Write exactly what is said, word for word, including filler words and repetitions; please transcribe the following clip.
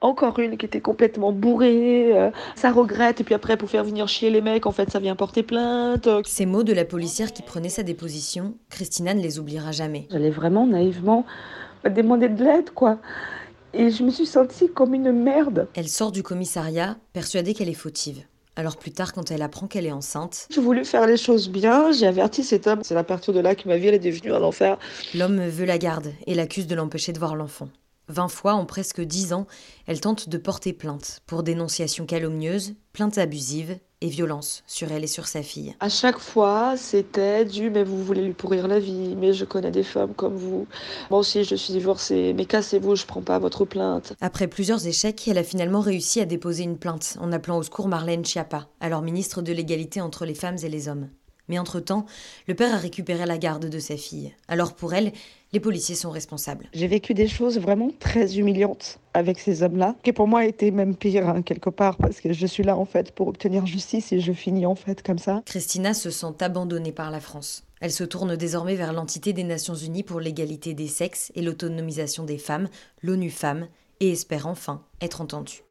Encore une qui était complètement bourrée, heu, ça regrette et puis après pour faire venir chier les mecs, en fait, ça vient porter plainte, heu. Ces mots de la policière qui prenait sa déposition, Christina ne les oubliera jamais. J'allais vraiment naïvement demander de l'aide, quoi, et je me suis sentie comme une merde. Elle sort du commissariat, persuadée qu'elle est fautive. Alors plus tard, quand elle apprend qu'elle est enceinte, J'ai voulu faire les choses bien, j'ai averti cet homme. C'est à partir de là que ma vie elle est devenue un enfer. l'homme veut la garde et l'accuse de l'empêcher de voir l'enfant. Vingt fois en presque dix ans, elle tente de porter plainte pour dénonciation calomnieuse, plainte abusive et violence sur elle et sur sa fille. À chaque fois, c'était du: «Mais vous voulez lui pourrir la vie, mais je connais des femmes comme vous. Moi aussi je suis divorcée, mais cassez-vous, je prends pas votre plainte». Après plusieurs échecs, elle a finalement réussi à déposer une plainte en appelant au secours Marlène Schiappa, alors ministre de l'égalité entre les femmes et les hommes. Mais entre-temps, le père a récupéré la garde de sa fille. Alors pour elle, les policiers sont responsables. J'ai vécu des choses vraiment très humiliantes avec ces hommes-là, qui pour moi étaient même pires, hein, quelque part, parce que je suis là en fait pour obtenir justice et je finis en fait comme ça. Christina se sent abandonnée par la France. Elle se tourne désormais vers l'entité des Nations Unies pour l'égalité des sexes et l'autonomisation des femmes, l'ONU Femmes, et espère enfin être entendue.